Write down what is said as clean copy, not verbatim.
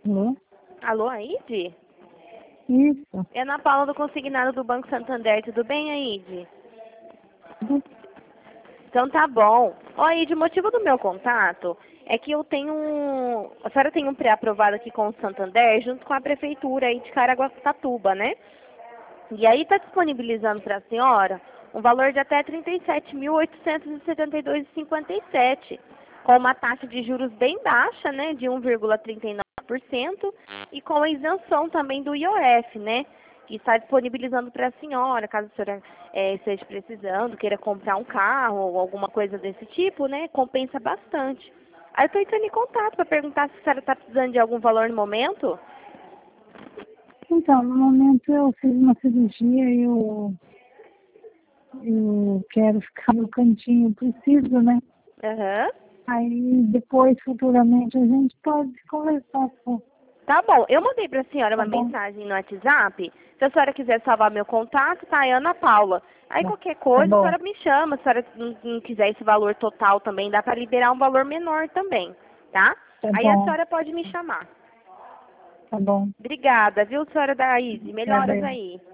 Alô? Alô, Aide? Isso. É Ana Paula do Consignado do Banco Santander. Tudo bem, Aide? Então tá bom. Ó, Aide, o motivo do meu contato é que eu tenho a senhora tem um pré-aprovado aqui com o Santander junto com a prefeitura aí de Caraguatatuba, né? E aí está disponibilizando para a senhora um valor de até R$ 37.872,57, com uma taxa de juros bem baixa, né, de 1,39%, e com a isenção também do IOF, né, que está disponibilizando para a senhora, caso a senhora esteja precisando, queira comprar um carro ou alguma coisa desse tipo, né, compensa bastante. Aí eu estou entrando em contato para perguntar se a senhora está precisando de algum valor no momento. Então, no momento eu fiz uma cirurgia e eu quero ficar no cantinho, preciso, né? Aham. Aí depois, futuramente, a gente pode conversar com. Tá bom, eu mandei pra senhora Tá uma bom? mensagem no WhatsApp. Se a senhora quiser salvar meu contato, tá? É Ana Paula. Aí Tá, qualquer tá coisa, a bom. senhora me chama. Se a senhora não quiser esse valor total também, dá pra liberar um valor menor também, tá? Tá Aí a bom. senhora pode me chamar. Tá bom. Obrigada, viu, senhora Daíse? Melhoras Obrigada. aí.